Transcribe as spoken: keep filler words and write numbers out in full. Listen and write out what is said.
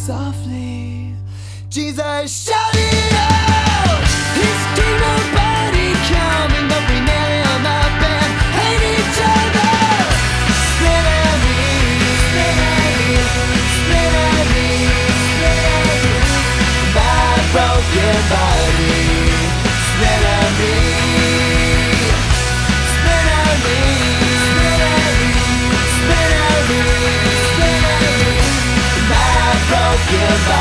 softly. Jesus shouted out, his demon body coming, but we nail him up and hate each other. Spit at me, spit at me, spit at me, spit at me. My broken body, spit at me, spit at me, spit at me, spit at me, spit at me. My broken body.